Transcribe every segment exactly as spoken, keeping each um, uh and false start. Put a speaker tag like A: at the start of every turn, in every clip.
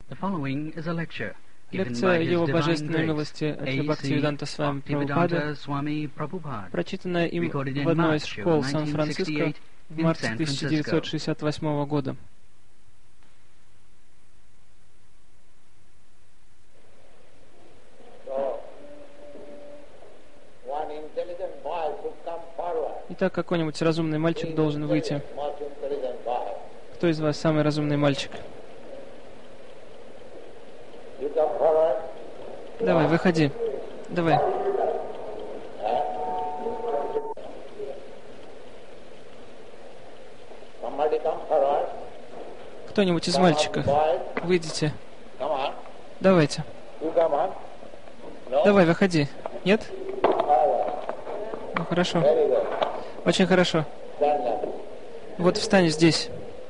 A: Лекция Его Божественной Милости Атри Бхактивиданта Свами Прабхупады, прочитанная им в одной из школ Сан-Франциско в марте тысяча девятьсот шестьдесят восьмого года. Итак, какой-нибудь разумный мальчик должен выйти. Кто из вас самый разумный мальчик? Давай, выходи. Давай. Кто-нибудь из мальчиков? Выйдите. Давайте. Давай, выходи. Нет? Ну, хорошо. Очень хорошо. Вот встань здесь.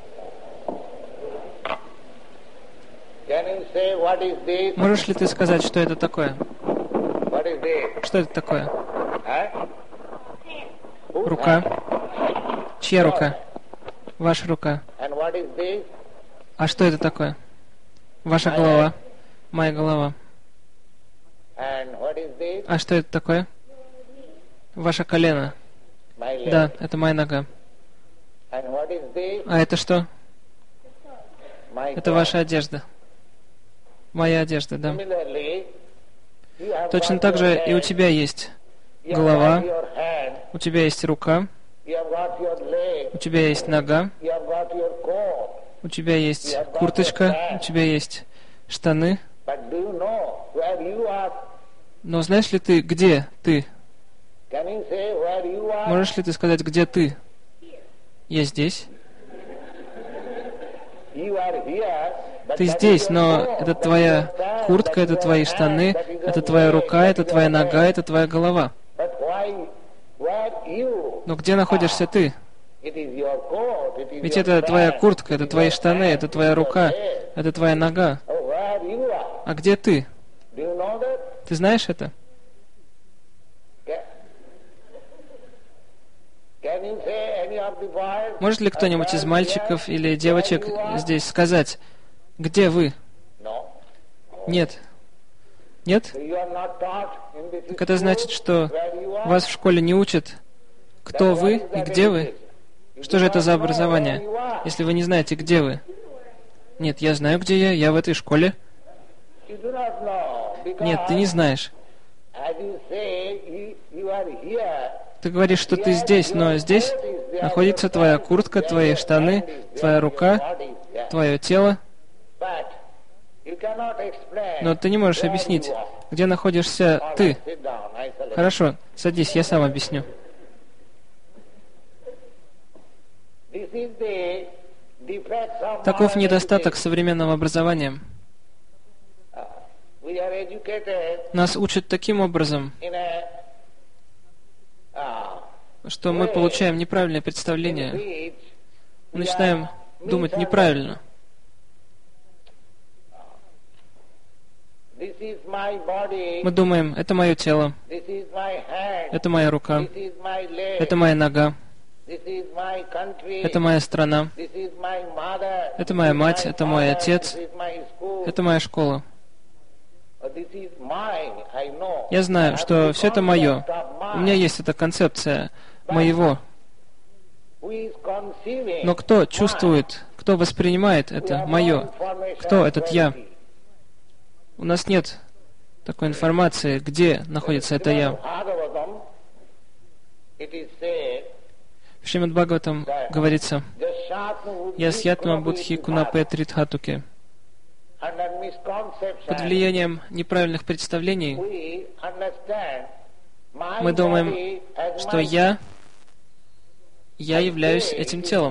A: Можешь ли ты сказать, что это такое? Что это такое? Рука. Чья рука? Ваша рука. А что это такое? Ваша голова. Моя голова. А что это такое? Ваше колено. Да, это моя нога. А это что? Это ваша одежда. Моя одежда, да. Точно так же и у тебя есть голова, у тебя есть рука, у тебя есть нога, у тебя есть курточка, у тебя есть штаны. Но знаешь ли ты, где ты? Можешь ли ты сказать, где ты? Я здесь. Ты здесь, но это твоя куртка, это твои штаны, это твоя рука, это твоя нога, это твоя голова. Но где находишься ты? Ведь это твоя куртка, это твои штаны, это твоя рука, это твоя нога. А где ты? Ты знаешь это? Может ли кто-нибудь из мальчиков или девочек здесь сказать, где вы? Нет. Нет? Так это значит, что вас в школе не учат, кто вы и где вы? Что же это за образование, если вы не знаете, где вы? Нет, я знаю, где я, я в этой школе. Нет, ты не знаешь. Ты говоришь, что ты здесь, но здесь находится твоя куртка, твои штаны, твоя рука, твое тело. Но ты не можешь объяснить, где находишься ты. Хорошо, садись, я сам объясню. Таков недостаток современного образования. Нас учат таким образом, что мы получаем неправильное представление. Мы начинаем думать неправильно. Мы думаем, это мое тело, это моя рука, это моя нога, это моя страна, это моя мать, это мой отец, это моя школа. Я знаю, что все это мое. У меня есть эта концепция моего. Но кто чувствует, кто воспринимает это мое? Кто этот я? У нас нет такой информации, где находится это я. В Шримад Бхагаватам говорится: «Ясьятма будхи кунапе тритхатуке». Под влиянием неправильных представлений мы думаем, что я, я являюсь этим телом.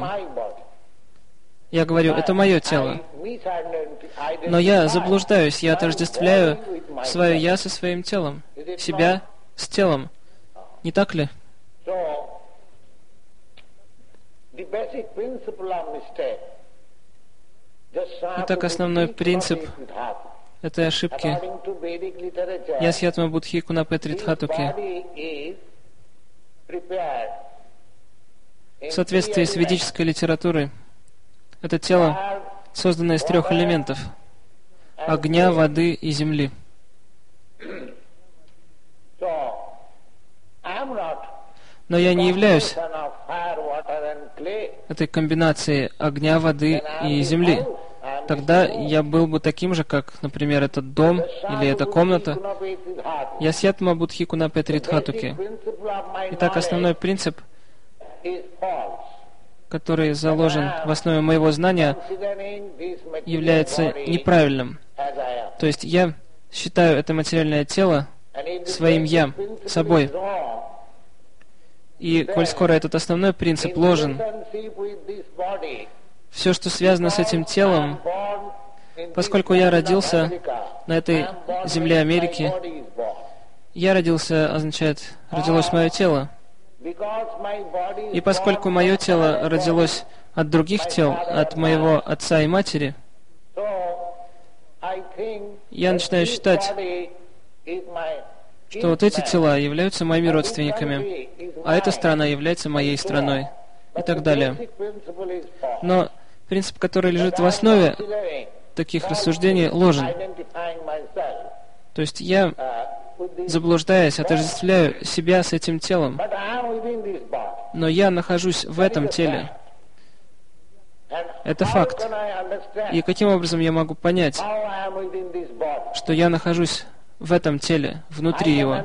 A: Я говорю, это мое тело. Но я заблуждаюсь, я отождествляю свое «я» со своим телом, себя с телом. Не так ли? Итак, основной принцип этой ошибки «Ясьятма будхи кунапе тритхатуке» в соответствии с ведической литературой. Это тело создано из трех элементов. огня, воды и земли. Но я не являюсь этой комбинацией огня, воды и земли. Тогда я был бы таким же, как, например, этот дом или эта комната. Ясьятма будхи куна петритхатуки. Итак, основной принцип, который заложен в основе моего знания, является неправильным. То есть я считаю это материальное тело своим «я», собой. И коль скоро этот основной принцип ложен, все, что связано с этим телом, поскольку я родился на этой земле Америки, я родился означает «родилось мое тело». И поскольку мое тело родилось от других тел, от моего отца и матери, я начинаю считать, что вот эти тела являются моими родственниками, а эта страна является моей страной, и так далее. Но принцип, который лежит в основе таких рассуждений, ложен. То есть я, заблуждаясь, отождествляю себя с этим телом, но я нахожусь в этом теле. Это факт. И каким образом я могу понять, что я нахожусь в этом теле, внутри его?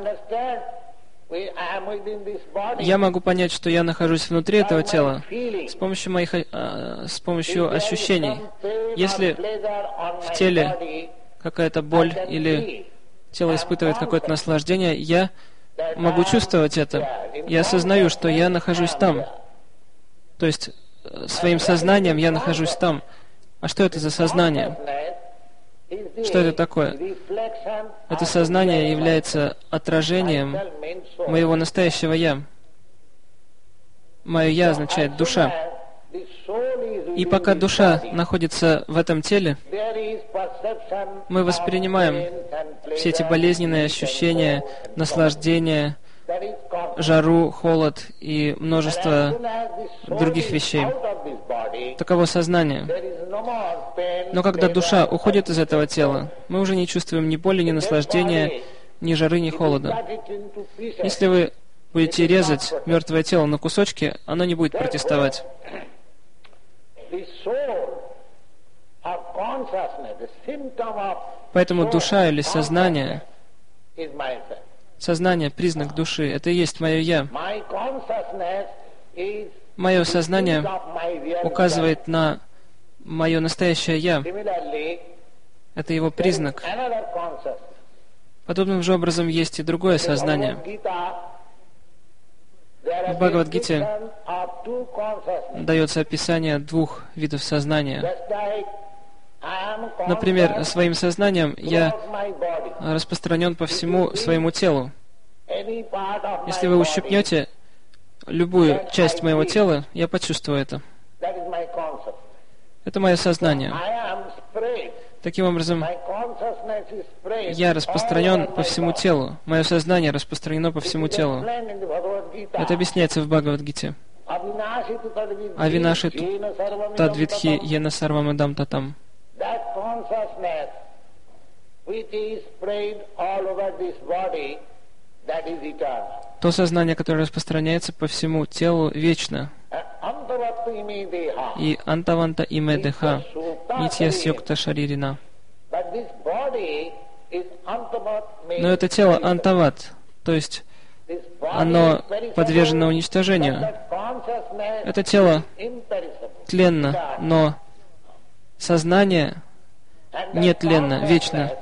A: Я могу понять, что я нахожусь внутри этого тела с помощью моих, э, с помощью ощущений. Если в теле какая-то боль или тело испытывает какое-то наслаждение, я могу чувствовать это. Я осознаю, что я нахожусь там. То есть своим сознанием я нахожусь там. А что это за сознание? Что это такое? Это сознание является отражением моего настоящего «я». Мое «я» означает «душа». И пока душа находится в этом теле, мы воспринимаем все эти болезненные ощущения, наслаждения, жару, холод и множество других вещей. Таково сознание. Но когда душа уходит из этого тела, мы уже не чувствуем ни боли, ни наслаждения, ни жары, ни холода. Если вы будете резать мертвое тело на кусочки, оно не будет протестовать. Поэтому душа или сознание, сознание — признак души. Это и есть мое «я». Мое сознание указывает на мое настоящее «я». Это его признак. Подобным же образом есть и другое сознание. В Бхагавад-гите дается описание двух видов сознания. Например, своим сознанием я распространен по всему своему телу. Если вы ущипнете любую часть моего тела, я почувствую это. Это мое сознание. Таким образом, я распространен по всему телу. Мое сознание распространено по всему телу. Это объясняется в Бхагавад-гите. Авинаши тадвидхи ена сарвамадам татам. То сознание, которое распространяется по всему телу, вечно. И антаванта име деха, нитья сьокта шаририна. Но это тело антават, то есть оно подвержено уничтожению. Это тело тленно, но сознание нетленно, вечно.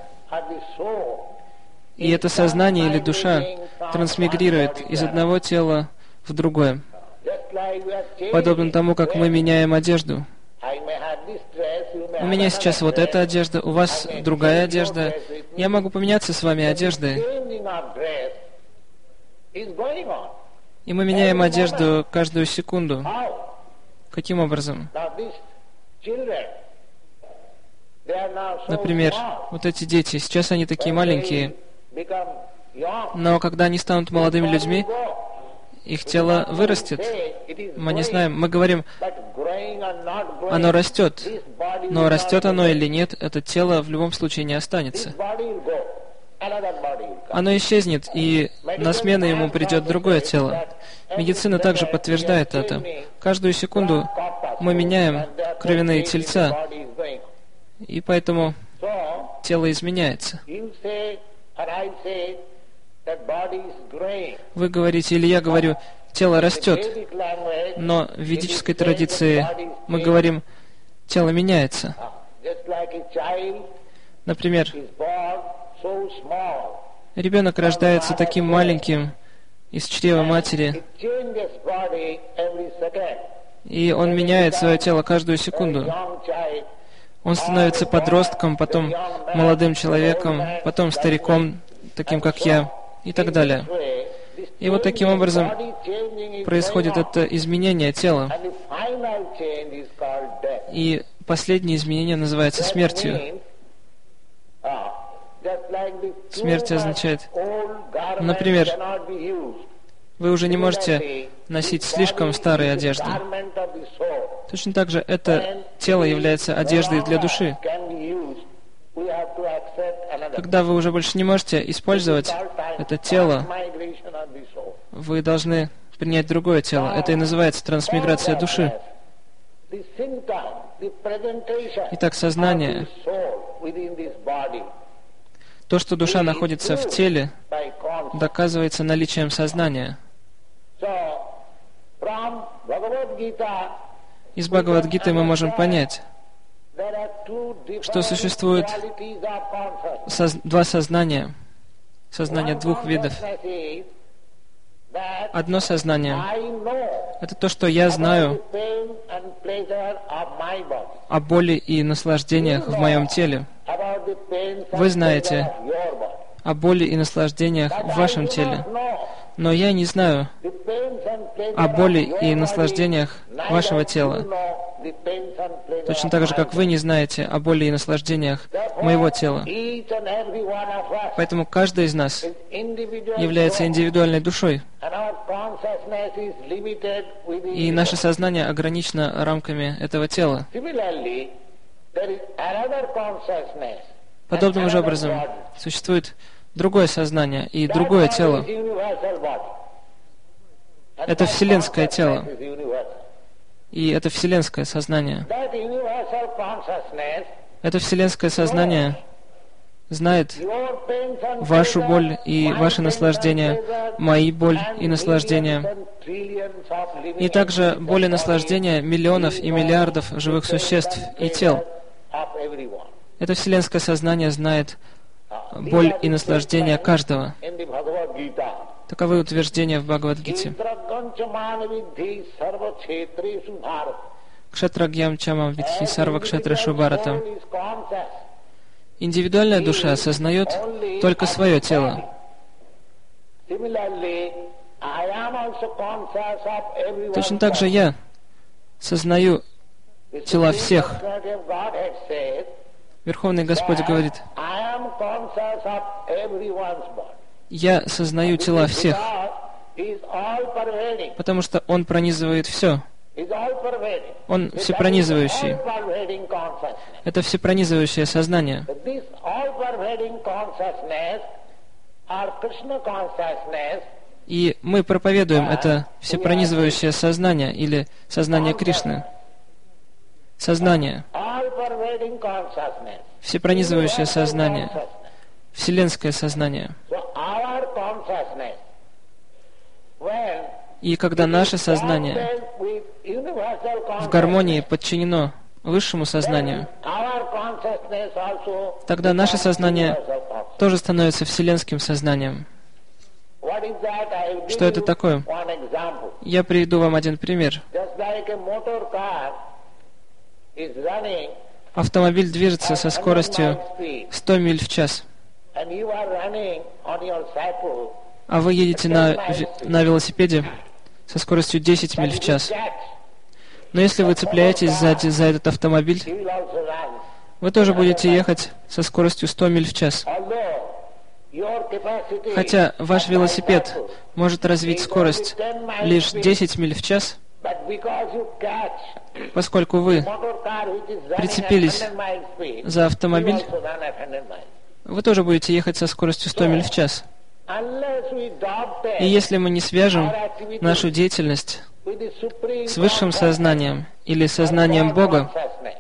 A: И это сознание или душа трансмигрирует из одного тела в другое. Подобно тому, как мы меняем одежду. У меня сейчас вот эта одежда, у вас другая одежда. Я могу поменяться с вами одеждой. И мы меняем одежду каждую секунду. Каким образом? Например, вот эти дети, сейчас они такие маленькие, но когда они станут молодыми людьми, их тело вырастет. Мы не знаем, мы говорим, оно растет. Но растет оно или нет, это тело в любом случае не останется. Оно исчезнет, и на смену ему придет другое тело. Медицина также подтверждает это. Каждую секунду мы меняем кровяные тельца, и поэтому тело изменяется. Вы говорите, или я говорю, тело растет, но в ведической традиции мы говорим, тело меняется. Например, ребенок рождается таким маленьким из чрева матери, и он меняет свое тело каждую секунду. Он становится подростком, потом молодым человеком, потом стариком, таким как я, и так далее. И вот таким образом происходит это изменение тела. И последнее изменение называется смертью. Смерть означает, например, вы уже не можете носить слишком старые одежды. Точно так же это тело является одеждой для души. Когда вы уже больше не можете использовать это тело, вы должны принять другое тело. Это и называется трансмиграция души. Итак, сознание, то, что душа находится в теле, доказывается наличием сознания. Из Бхагавад-гиты мы можем понять, что существует соз- два сознания, сознание двух видов. Одно сознание — это то, что я знаю о боли и наслаждениях в моем теле. Вы знаете о боли и наслаждениях в вашем теле. Но я не знаю о боли и наслаждениях вашего тела. Точно так же, как вы не знаете о боли и наслаждениях моего тела. Поэтому каждый из нас является индивидуальной душой. И наше сознание ограничено рамками этого тела. Подобным же образом существует другое сознание и другое тело. Это вселенское тело. И это вселенское сознание. Это вселенское сознание знает вашу боль и ваше наслаждение, мои боль и наслаждения, и также боль и наслаждения миллионов и миллиардов живых существ и тел. Это вселенское сознание знает боль и наслаждение каждого. Таковы утверждения в Бхагавад-гите. Кшатрагьям чамам видхи сарва кшатрашу бхарата. Индивидуальная душа осознает только свое тело. Точно так же я сознаю тела всех. Верховный Господь говорит, я сознаю тела всех, потому что Он пронизывает все. Он всепронизывающий. Это всепронизывающее сознание. И мы проповедуем это всепронизывающее сознание или сознание Кришны. Сознание. Всепронизывающее сознание. Вселенское сознание. И когда наше сознание в гармонии подчинено высшему сознанию, тогда наше сознание тоже становится вселенским сознанием. Что это такое? Я приведу вам один пример. Автомобиль движется со скоростью сто миль в час, а вы едете на, на велосипеде со скоростью десять миль в час. Но если вы цепляетесь сзади за этот автомобиль, вы тоже будете ехать со скоростью сто миль в час. Хотя ваш велосипед может развить скорость лишь десять миль в час, Поскольку вы прицепились за автомобиль, вы тоже будете ехать со скоростью сто миль в час. И если мы не свяжем нашу деятельность с высшим сознанием или сознанием Бога,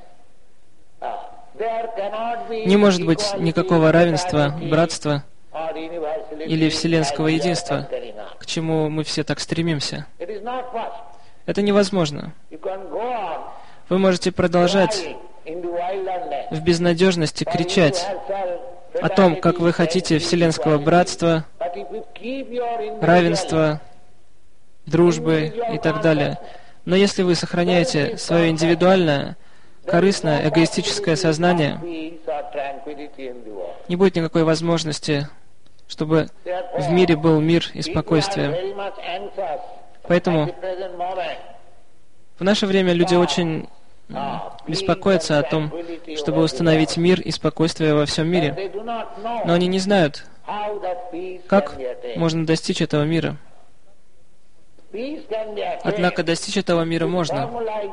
A: не может быть никакого равенства, братства или вселенского единства, к чему мы все так стремимся. Это невозможно. Вы можете продолжать в безнадежности кричать о том, как вы хотите вселенского братства, равенства, дружбы и так далее. Но если вы сохраняете свое индивидуальное, корыстное, эгоистическое сознание, не будет никакой возможности, чтобы в мире был мир и спокойствие. Поэтому в наше время люди очень беспокоятся о том, чтобы установить мир и спокойствие во всем мире. Но они не знают, как можно достичь этого мира. Однако достичь этого мира можно.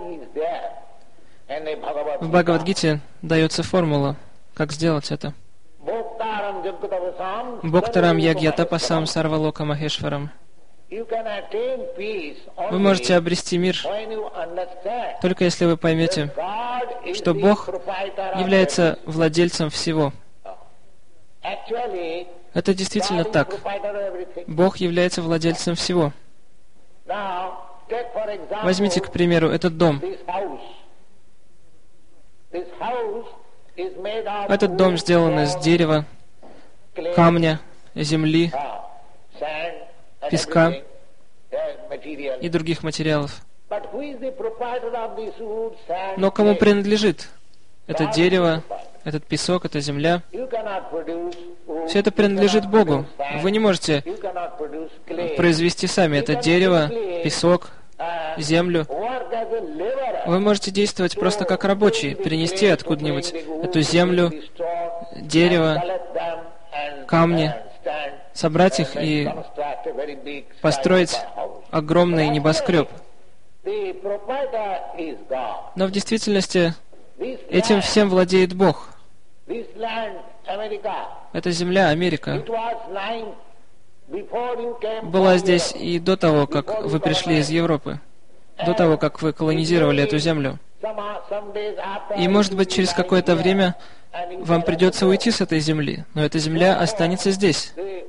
A: В Бхагавад-гите дается формула, как сделать это. Бхоктарам ягьятапасам сарвалока махешварам. Вы можете обрести мир только если вы поймете, что Бог является владельцем всего. Это действительно так. Бог является владельцем всего. Возьмите, к примеру, этот дом. Этот дом сделан из дерева, камня, земли, песка и других материалов. Но кому принадлежит это дерево, этот песок, эта земля? Все это принадлежит Богу. Вы не можете произвести сами это дерево, песок, землю. Вы можете действовать просто как рабочий, принести откуда-нибудь эту землю, дерево, камни, собрать их и построить огромный небоскреб. Но в действительности этим всем владеет Бог. Эта земля, Америка, была здесь и до того, как вы пришли из Европы, до того, как вы колонизировали эту землю. И, может быть, через какое-то время вам придется уйти с этой земли, но эта земля останется здесь.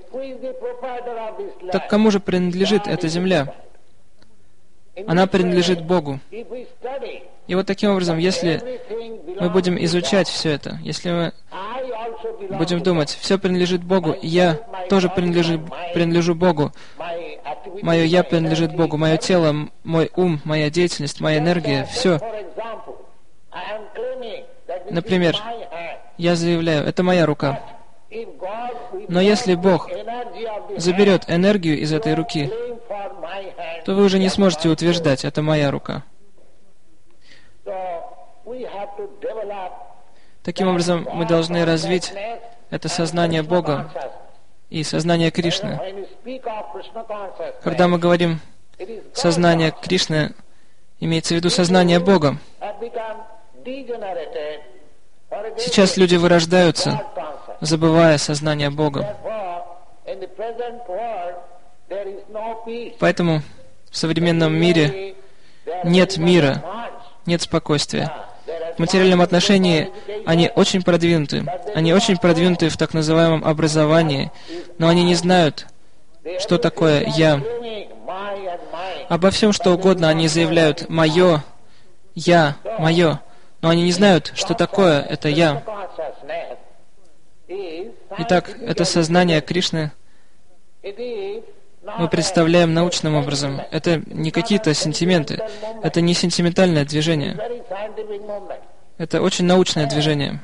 A: Так кому же принадлежит эта земля? Она принадлежит Богу. И вот таким образом, если мы будем изучать все это, если мы будем думать, все принадлежит Богу, и я тоже принадлежу, принадлежу Богу, мое «я» принадлежит Богу, мое тело, мой ум, моя деятельность, моя энергия, все. Например, я заявляю, это моя рука. Но если Бог заберет энергию из этой руки, то вы уже не сможете утверждать, это моя рука. Таким образом, мы должны развить это сознание Бога и сознание Кришны. Когда мы говорим «сознание Кришны», имеется в виду сознание Бога. Сейчас люди вырождаются, забывая сознание Бога. Поэтому в современном мире нет мира, нет спокойствия. В материальном отношении они очень продвинуты. Они очень продвинуты в так называемом образовании, но они не знают, что такое «я». Обо всем, что угодно, они заявляют «моё», «я», «моё», но они не знают, что такое это «я». Итак, это сознание Кришны мы представляем научным образом. Это не какие-то сентименты. Это не сентиментальное движение. Это очень научное движение.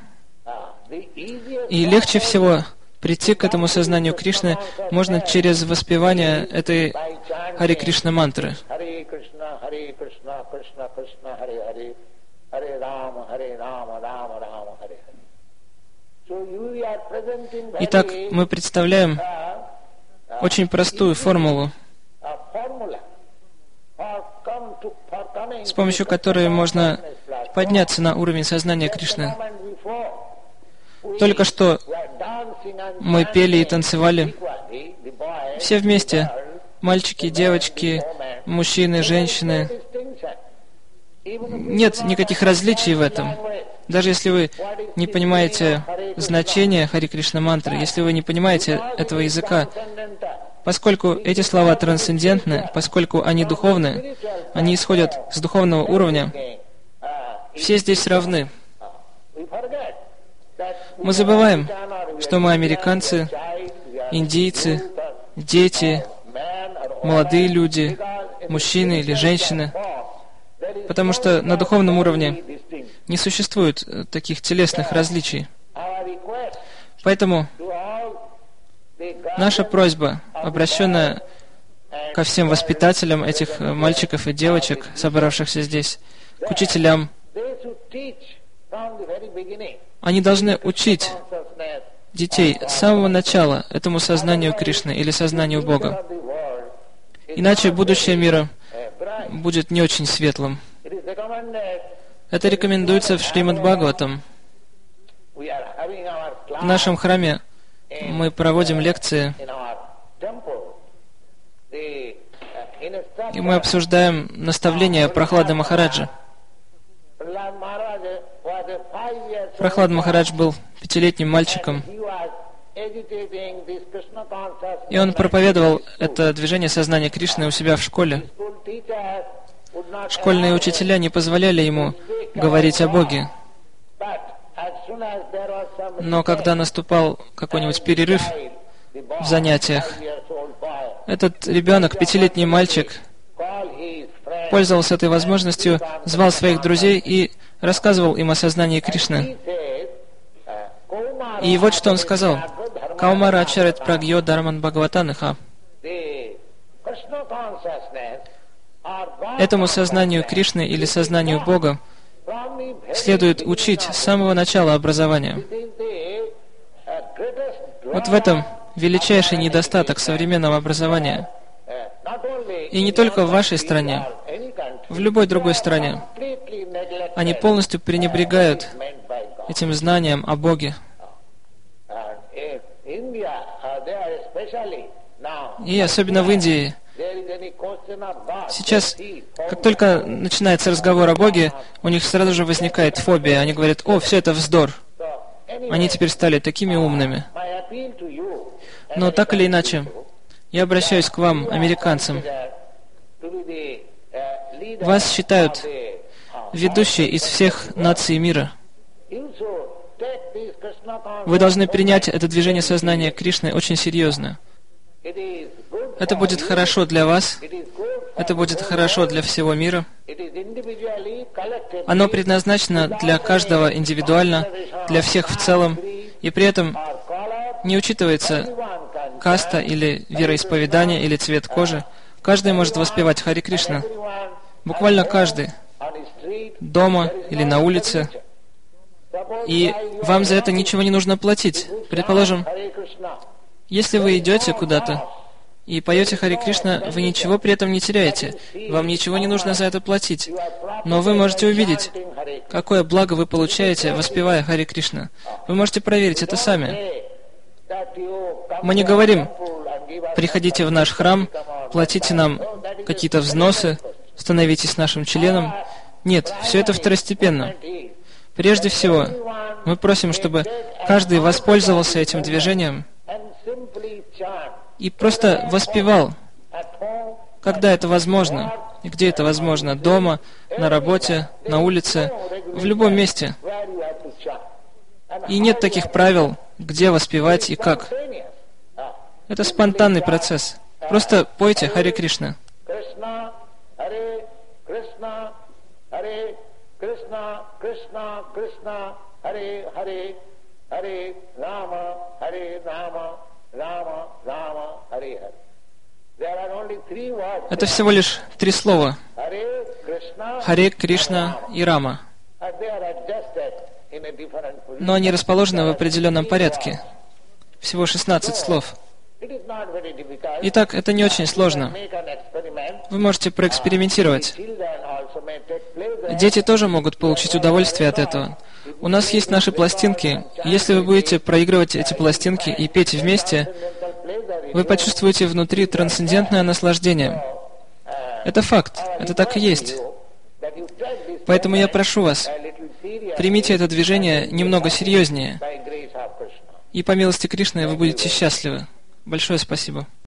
A: И легче всего прийти к этому сознанию Кришны можно через воспевание этой Хари Кришна мантры. Итак, мы представляем очень простую формулу с помощью которой можно подняться на уровень сознания Кришны. Только что мы пели и танцевали все вместе, мальчики, девочки, мужчины, женщины. Нет никаких различий в этом. Даже если вы не понимаете значение Хари Кришна мантры, если вы не понимаете этого языка, поскольку эти слова трансцендентны, поскольку они духовны, они исходят с духовного уровня, все здесь равны. Мы забываем, что мы американцы, индийцы, дети, молодые люди, мужчины или женщины, потому что на духовном уровне не существует таких телесных различий. Поэтому наша просьба, обращенная ко всем воспитателям этих мальчиков и девочек, собравшихся здесь, к учителям, они должны учить детей с самого начала этому сознанию Кришны или сознанию Бога. Иначе будущее мира будет не очень светлым. Это рекомендуется в Шримад Бхагаватам. В нашем храме мы проводим лекции, и мы обсуждаем наставления Прахлады Махараджа. Прахлад Махарадж был пятилетним мальчиком, и он проповедовал это движение сознания Кришны у себя в школе. Школьные учителя не позволяли ему говорить о Боге. Но когда наступал какой-нибудь перерыв в занятиях, этот ребенок, пятилетний мальчик, пользовался этой возможностью, звал своих друзей и рассказывал им о сознании Кришны. И вот что он сказал. Каумара ачарит прагьо дарман бхагаватаныха. Этому сознанию Кришны или сознанию Бога следует учить с самого начала образования. Вот в этом величайший недостаток современного образования. И не только в вашей стране, в любой другой стране. Они полностью пренебрегают этим знанием о Боге. И особенно в Индии. Сейчас, как только начинается разговор о Боге, у них сразу же возникает фобия. Они говорят: «О, все это вздор». Они теперь стали такими умными. Но так или иначе, я обращаюсь к вам, американцам. Вас считают ведущей из всех наций мира. Вы должны принять это движение сознания Кришны очень серьезно. Это будет хорошо для вас, это будет хорошо для всего мира. Оно предназначено для каждого индивидуально, для всех в целом, и при этом не учитывается каста или вероисповедание или цвет кожи. Каждый может воспевать Хари Кришна. Буквально каждый. Дома или на улице. И вам за это ничего не нужно платить. Предположим, если вы идете куда-то и поете Хари Кришна, вы ничего при этом не теряете. Вам ничего не нужно за это платить. Но вы можете увидеть, какое благо вы получаете, воспевая Хари Кришна. Вы можете проверить это сами. Мы не говорим: приходите в наш храм, платите нам какие-то взносы, становитесь нашим членом. Нет, все это второстепенно. Прежде всего, мы просим, чтобы каждый воспользовался этим движением и просто воспевал, когда это возможно, и где это возможно, дома, на работе, на улице, в любом месте. И нет таких правил, где воспевать и как. Это спонтанный процесс. Просто пойте Хари Кришна. Кришна, Кришна, Кришна, Харе, Харе, Харе Рама, Харе Рама, Рама, Рама, Харе Харе. Это всего лишь три слова. Харе, Кришна и Рама. Но они расположены в определенном порядке. Всего шестнадцать слов. Итак, это не очень сложно. Вы можете проэкспериментировать. Дети тоже могут получить удовольствие от этого. У нас есть наши пластинки. Если вы будете проигрывать эти пластинки и петь вместе, вы почувствуете внутри трансцендентное наслаждение. Это факт. Это так и есть. Поэтому я прошу вас, примите это движение немного серьезнее. И по милости Кришны вы будете счастливы. Большое спасибо.